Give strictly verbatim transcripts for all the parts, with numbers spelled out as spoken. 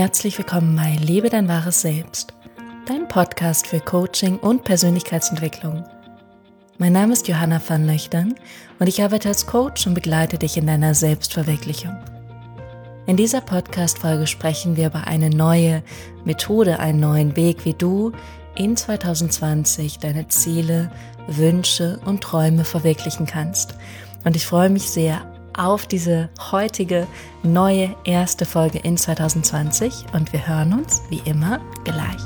Herzlich willkommen bei Lebe dein wahres Selbst, dein Podcast für Coaching und Persönlichkeitsentwicklung. Mein Name ist Johanna van Löchtern und ich arbeite als Coach und begleite dich in deiner Selbstverwirklichung. In dieser Podcast-Folge sprechen wir über eine neue Methode, einen neuen Weg, wie du in zwanzig zwanzig deine Ziele, Wünsche und Träume verwirklichen kannst. Und ich freue mich sehr auf diese heutige neue erste Folge in zwanzig zwanzig und wir hören uns wie immer gleich.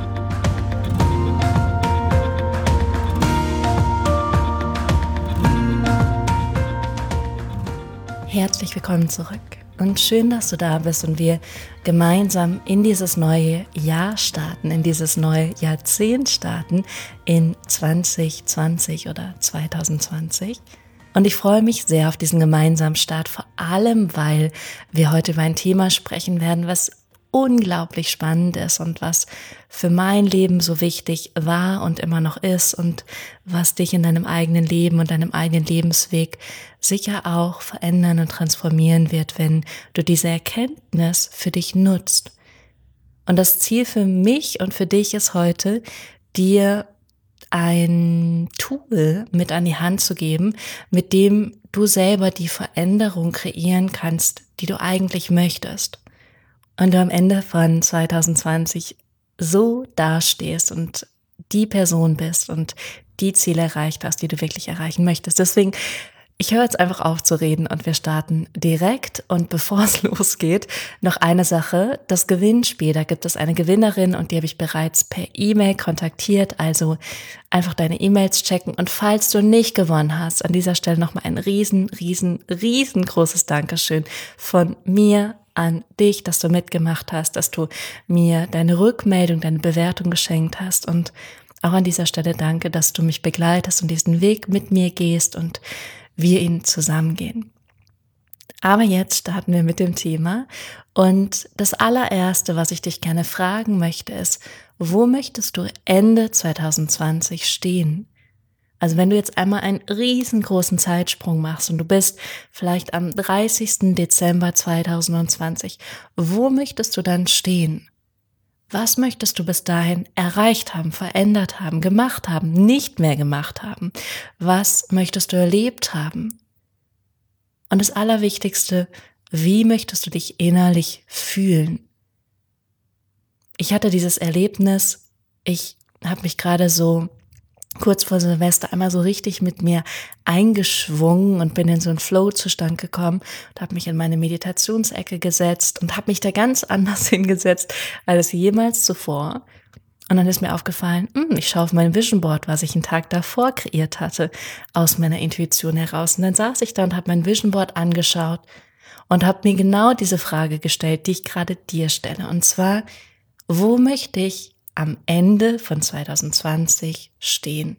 Herzlich willkommen zurück und schön, dass du da bist und wir gemeinsam in dieses neue Jahr starten, in dieses neue Jahrzehnt starten in zwanzig zwanzig oder zwanzig zwanzig. Und ich freue mich sehr auf diesen gemeinsamen Start, vor allem, weil wir heute über ein Thema sprechen werden, was unglaublich spannend ist und was für mein Leben so wichtig war und immer noch ist und was dich in deinem eigenen Leben und deinem eigenen Lebensweg sicher auch verändern und transformieren wird, wenn du diese Erkenntnis für dich nutzt. Und das Ziel für mich und für dich ist heute, dir ein Tool mit an die Hand zu geben, mit dem du selber die Veränderung kreieren kannst, die du eigentlich möchtest. Und du am Ende von zwanzig zwanzig so dastehst und die Person bist und die Ziele erreicht hast, die du wirklich erreichen möchtest. Deswegen, ich höre jetzt einfach auf zu reden und wir starten direkt. Und bevor es losgeht, noch eine Sache, das Gewinnspiel. Da gibt es eine Gewinnerin und die habe ich bereits per E-Mail kontaktiert. Also einfach deine E-Mails checken. Und falls du nicht gewonnen hast, an dieser Stelle nochmal ein riesen, riesen, riesengroßes Dankeschön von mir an dich, dass du mitgemacht hast, dass du mir deine Rückmeldung, deine Bewertung geschenkt hast. Und auch an dieser Stelle danke, dass du mich begleitest und diesen Weg mit mir gehst und wir ihn zusammengehen. Aber jetzt starten wir mit dem Thema und das allererste, was ich dich gerne fragen möchte, ist, wo möchtest du Ende zwanzig zwanzig stehen? Also wenn du jetzt einmal einen riesengroßen Zeitsprung machst und du bist vielleicht am dreißigsten Dezember zwanzig zwanzig, wo möchtest du dann stehen? Was möchtest du bis dahin erreicht haben, verändert haben, gemacht haben, nicht mehr gemacht haben? Was möchtest du erlebt haben? Und das Allerwichtigste, wie möchtest du dich innerlich fühlen? Ich hatte dieses Erlebnis, ich habe mich gerade so kurz vor Silvester einmal so richtig mit mir eingeschwungen und bin in so einen Flow-Zustand gekommen und habe mich in meine Meditationsecke gesetzt und habe mich da ganz anders hingesetzt als jemals zuvor. Und dann ist mir aufgefallen, hm, ich schaue auf mein Vision Board, was ich einen Tag davor kreiert hatte, aus meiner Intuition heraus. Und dann saß ich da und habe mein Vision Board angeschaut und habe mir genau diese Frage gestellt, die ich gerade dir stelle. Und zwar, wo möchte ich am Ende von zwanzig zwanzig stehen?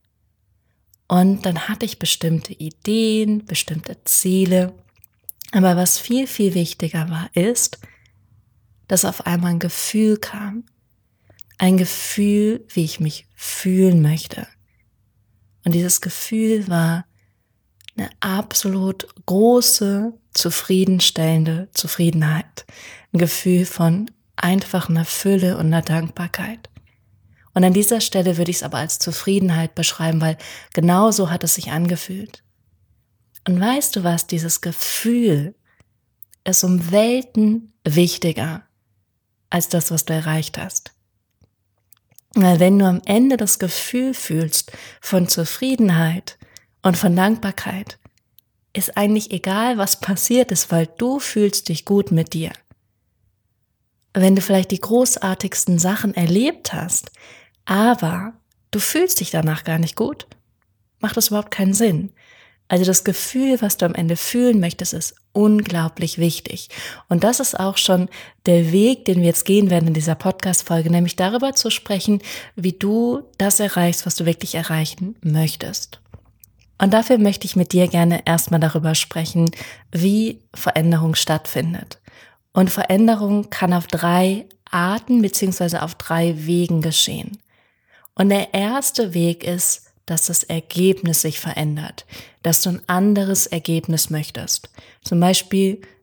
Und dann hatte ich bestimmte Ideen, bestimmte Ziele. Aber was viel, viel wichtiger war, ist, dass auf einmal ein Gefühl kam. Ein Gefühl, wie ich mich fühlen möchte. Und dieses Gefühl war eine absolut große, zufriedenstellende Zufriedenheit. Ein Gefühl von einfach einer Fülle und einer Dankbarkeit. Und an dieser Stelle würde ich es aber als Zufriedenheit beschreiben, weil genau so hat es sich angefühlt. Und weißt du was, dieses Gefühl ist um Welten wichtiger als das, was du erreicht hast. Weil wenn du am Ende das Gefühl fühlst von Zufriedenheit und von Dankbarkeit, ist eigentlich egal, was passiert ist, weil du fühlst dich gut mit dir. Wenn du vielleicht die großartigsten Sachen erlebt hast, aber du fühlst dich danach gar nicht gut, macht das überhaupt keinen Sinn. Also das Gefühl, was du am Ende fühlen möchtest, ist unglaublich wichtig. Und das ist auch schon der Weg, den wir jetzt gehen werden in dieser Podcast-Folge, nämlich darüber zu sprechen, wie du das erreichst, was du wirklich erreichen möchtest. Und dafür möchte ich mit dir gerne erstmal darüber sprechen, wie Veränderung stattfindet. Und Veränderung kann auf drei Arten bzw. auf drei Wegen geschehen. Und der erste Weg ist, dass das Ergebnis sich verändert, dass du ein anderes Ergebnis möchtest. Zum Beispiel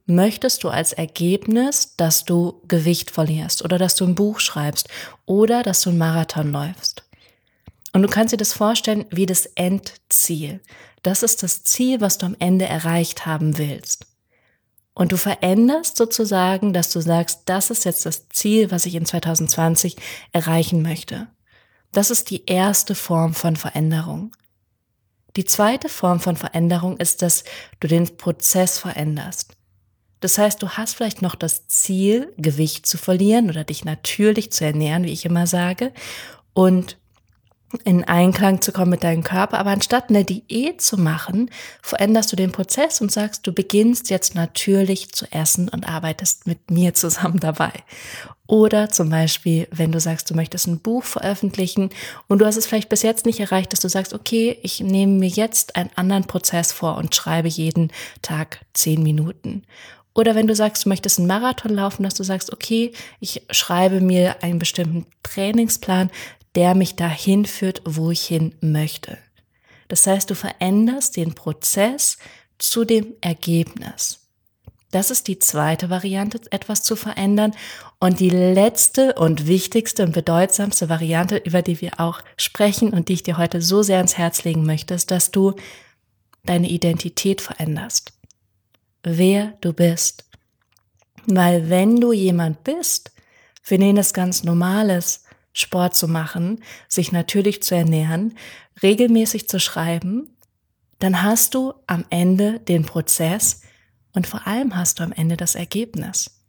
möchtest du als Ergebnis, dass du Gewicht verlierst oder dass du ein Buch schreibst oder dass du einen Marathon läufst? Und du kannst dir das vorstellen wie das Endziel. Das ist das Ziel, was du am Ende erreicht haben willst. Und du veränderst sozusagen, dass du sagst, das ist jetzt das Ziel, was ich in zwanzig zwanzig erreichen möchte. Das ist die erste Form von Veränderung. Die zweite Form von Veränderung ist, dass du den Prozess veränderst. Das heißt, du hast vielleicht noch das Ziel, Gewicht zu verlieren oder dich natürlich zu ernähren, wie ich immer sage, und in Einklang zu kommen mit deinem Körper. Aber anstatt eine Diät zu machen, veränderst du den Prozess und sagst, du beginnst jetzt natürlich zu essen und arbeitest mit mir zusammen dabei. Oder zum Beispiel, wenn du sagst, du möchtest ein Buch veröffentlichen und du hast es vielleicht bis jetzt nicht erreicht, dass du sagst, okay, ich nehme mir jetzt einen anderen Prozess vor und schreibe jeden Tag zehn Minuten. Oder wenn du sagst, du möchtest einen Marathon laufen, dass du sagst, okay, ich schreibe mir einen bestimmten Trainingsplan, der mich dahin führt, wo ich hin möchte. Das heißt, du veränderst den Prozess zu dem Ergebnis. Das ist die zweite Variante, etwas zu verändern. Und die letzte und wichtigste und bedeutsamste Variante, über die wir auch sprechen und die ich dir heute so sehr ans Herz legen möchte, ist, dass du deine Identität veränderst. Wer du bist. Weil wenn du jemand bist, für den es ganz normal ist, Sport zu machen, sich natürlich zu ernähren, regelmäßig zu schreiben, dann hast du am Ende den Prozess und vor allem hast du am Ende das Ergebnis.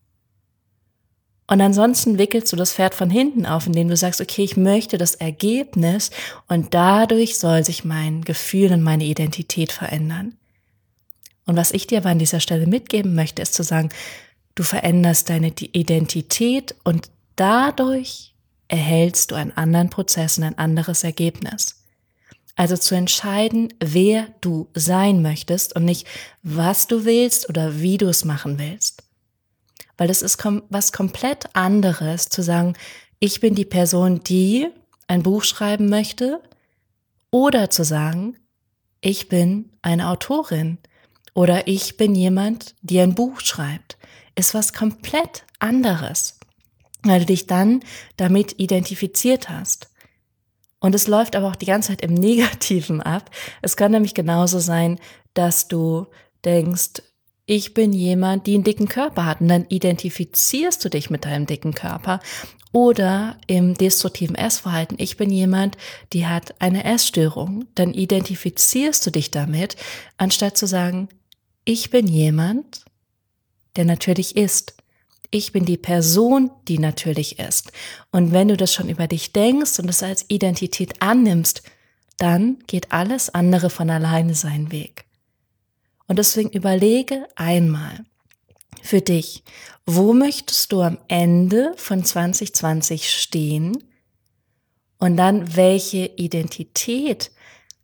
Und ansonsten wickelst du das Pferd von hinten auf, indem du sagst, okay, ich möchte das Ergebnis und dadurch soll sich mein Gefühl und meine Identität verändern. Und was ich dir aber an dieser Stelle mitgeben möchte, ist zu sagen, du veränderst deine Identität und dadurch erhältst du einen anderen Prozess und ein anderes Ergebnis. Also zu entscheiden, wer du sein möchtest und nicht, was du willst oder wie du es machen willst. Weil es ist kom- was komplett anderes zu sagen, ich bin die Person, die ein Buch schreiben möchte, oder zu sagen, ich bin eine Autorin oder ich bin jemand, die ein Buch schreibt. Ist was komplett anderes, weil du dich dann damit identifiziert hast. Und es läuft aber auch die ganze Zeit im Negativen ab. Es kann nämlich genauso sein, dass du denkst, ich bin jemand, die einen dicken Körper hat und dann identifizierst du dich mit deinem dicken Körper. Oder im destruktiven Essverhalten, ich bin jemand, die hat eine Essstörung, dann identifizierst du dich damit, anstatt zu sagen, ich bin jemand, der natürlich isst. Ich bin die Person, die natürlich ist. Und wenn du das schon über dich denkst und es als Identität annimmst, dann geht alles andere von alleine seinen Weg. Und deswegen überlege einmal für dich, wo möchtest du am Ende von zwanzig zwanzig stehen? Und dann, welche Identität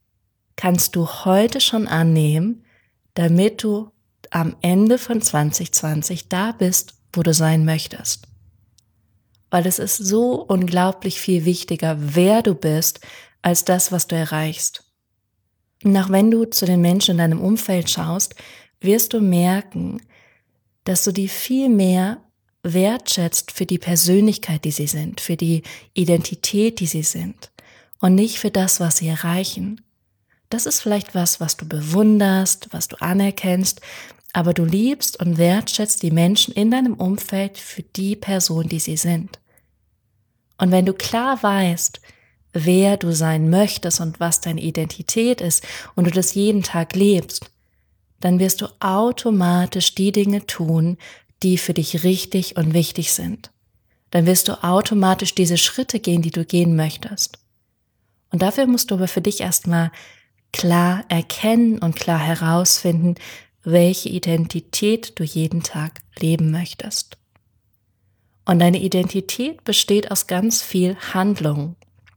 kannst du heute schon annehmen, damit du am Ende von zwanzig zwanzig da bist, wo du sein möchtest. Weil es ist so unglaublich viel wichtiger, wer du bist, als das, was du erreichst. Und auch wenn du zu den Menschen in deinem Umfeld schaust, wirst du merken, dass du die viel mehr wertschätzt für die Persönlichkeit, die sie sind, für die Identität, die sie sind und nicht für das, was sie erreichen. Das ist vielleicht was, was du bewunderst, was du anerkennst, aber du liebst und wertschätzt die Menschen in deinem Umfeld für die Person, die sie sind. Und wenn du klar weißt, wer du sein möchtest und was deine Identität ist und du das jeden Tag lebst, dann wirst du automatisch die Dinge tun, die für dich richtig und wichtig sind. Dann wirst du automatisch diese Schritte gehen, die du gehen möchtest. Und dafür musst du aber für dich erstmal klar erkennen und klar herausfinden, welche Identität du jeden Tag leben möchtest. Und deine Identität besteht aus ganz viel Handlung.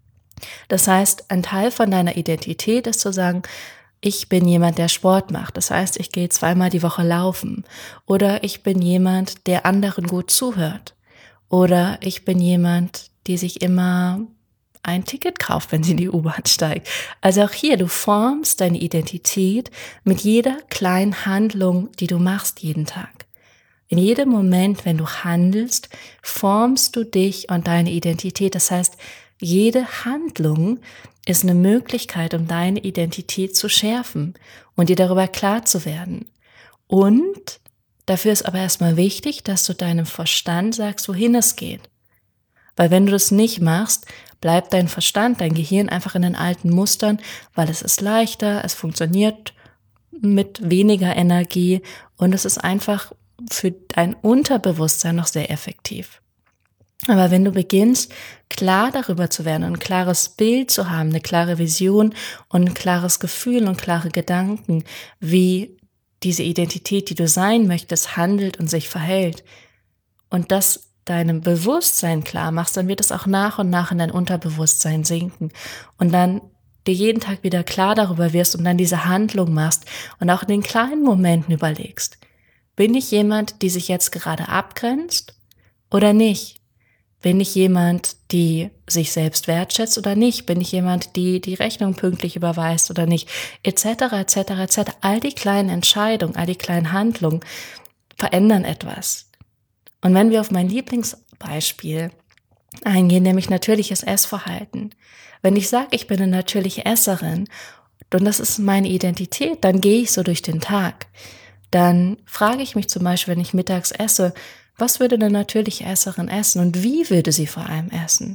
Das heißt, ein Teil von deiner Identität ist zu sagen, ich bin jemand, der Sport macht. Das heißt, ich gehe zweimal die Woche laufen. Oder ich bin jemand, der anderen gut zuhört. Oder ich bin jemand, die sich immer ein Ticket kauft, wenn sie in die U-Bahn steigt. Also auch hier, du formst deine Identität mit jeder kleinen Handlung, die du machst jeden Tag. In jedem Moment, wenn du handelst, formst du dich und deine Identität. Das heißt, jede Handlung ist eine Möglichkeit, um deine Identität zu schärfen und dir darüber klar zu werden. Und dafür ist aber erstmal wichtig, dass du deinem Verstand sagst, wohin es geht. Weil wenn du das nicht machst, bleibt dein Verstand, dein Gehirn einfach in den alten Mustern, weil es ist leichter, es funktioniert mit weniger Energie und es ist einfach für dein Unterbewusstsein noch sehr effektiv. Aber wenn du beginnst, klar darüber zu werden, ein klares Bild zu haben, eine klare Vision und ein klares Gefühl und klare Gedanken, wie diese Identität, die du sein möchtest, handelt und sich verhält und das deinem Bewusstsein klar machst, dann wird es auch nach und nach in dein Unterbewusstsein sinken und dann dir jeden Tag wieder klar darüber wirst und dann diese Handlung machst und auch in den kleinen Momenten überlegst, bin ich jemand, die sich jetzt gerade abgrenzt oder nicht? Bin ich jemand, die sich selbst wertschätzt oder nicht? Bin ich jemand, die die Rechnung pünktlich überweist oder nicht? Etc., etc., et cetera. All die kleinen Entscheidungen, all die kleinen Handlungen verändern etwas. Und wenn wir auf mein Lieblingsbeispiel eingehen, nämlich natürliches Essverhalten. Wenn ich sage, ich bin eine natürliche Esserin und das ist meine Identität, dann gehe ich so durch den Tag. Dann frage ich mich zum Beispiel, wenn ich mittags esse, was würde eine natürliche Esserin essen und wie würde sie vor allem essen?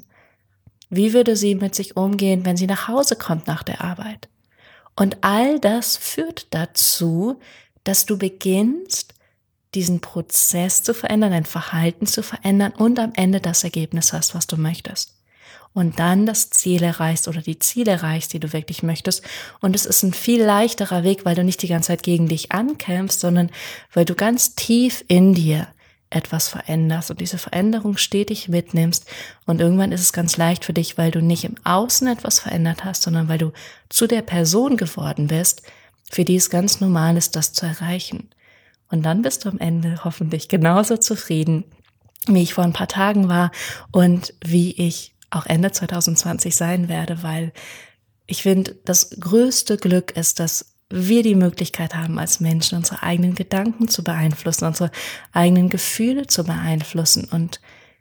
Wie würde sie mit sich umgehen, wenn sie nach Hause kommt nach der Arbeit? Und all das führt dazu, dass du beginnst, diesen Prozess zu verändern, dein Verhalten zu verändern und am Ende das Ergebnis hast, was du möchtest. Und dann das Ziel erreichst oder die Ziele erreichst, die du wirklich möchtest. Und es ist ein viel leichterer Weg, weil du nicht die ganze Zeit gegen dich ankämpfst, sondern weil du ganz tief in dir etwas veränderst und diese Veränderung stetig mitnimmst. Und irgendwann ist es ganz leicht für dich, weil du nicht im Außen etwas verändert hast, sondern weil du zu der Person geworden bist, für die es ganz normal ist, das zu erreichen. Und dann bist du am Ende hoffentlich genauso zufrieden, wie ich vor ein paar Tagen war und wie ich auch Ende zwanzig zwanzig sein werde, weil ich finde, das größte Glück ist, dass wir die Möglichkeit haben, als Menschen unsere eigenen Gedanken zu beeinflussen, unsere eigenen Gefühle zu beeinflussen und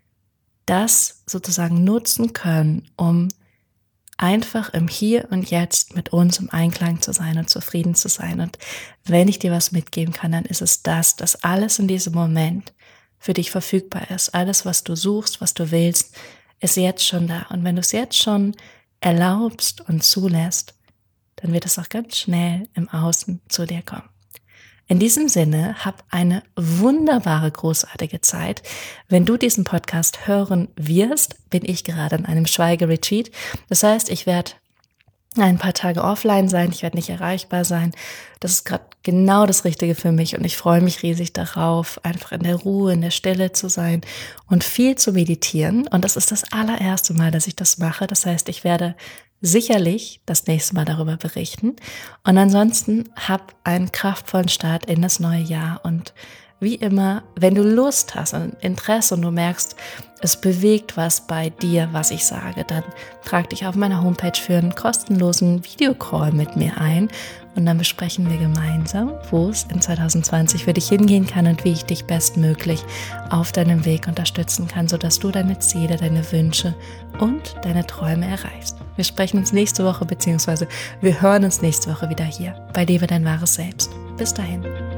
das sozusagen nutzen können, um einfach im Hier und Jetzt mit uns im Einklang zu sein und zufrieden zu sein. Und wenn ich dir was mitgeben kann, dann ist es das, dass alles in diesem Moment für dich verfügbar ist. Alles, was du suchst, was du willst, ist jetzt schon da. Und wenn du es jetzt schon erlaubst und zulässt, dann wird es auch ganz schnell im Außen zu dir kommen. In diesem Sinne, hab eine wunderbare, großartige Zeit. Wenn du diesen Podcast hören wirst, bin ich gerade in einem Schweigeretreat. Das heißt, ich werde ein paar Tage offline sein, ich werde nicht erreichbar sein. Das ist gerade genau das Richtige für mich und ich freue mich riesig darauf, einfach in der Ruhe, in der Stille zu sein und viel zu meditieren. Und das ist das allererste Mal, dass ich das mache. Das heißt, ich werde sicherlich das nächste Mal darüber berichten. Und ansonsten hab einen kraftvollen Start in das neue Jahr. Und wie immer, wenn du Lust hast und Interesse und du merkst, es bewegt was bei dir, was ich sage, dann trag dich auf meiner Homepage für einen kostenlosen Videocall mit mir ein. Und dann besprechen wir gemeinsam, wo es in zwanzig zwanzig für dich hingehen kann und wie ich dich bestmöglich auf deinem Weg unterstützen kann, sodass du deine Ziele, deine Wünsche und deine Träume erreichst. Wir sprechen uns nächste Woche, beziehungsweise wir hören uns nächste Woche wieder hier bei Lebe dein wahres Selbst. Bis dahin.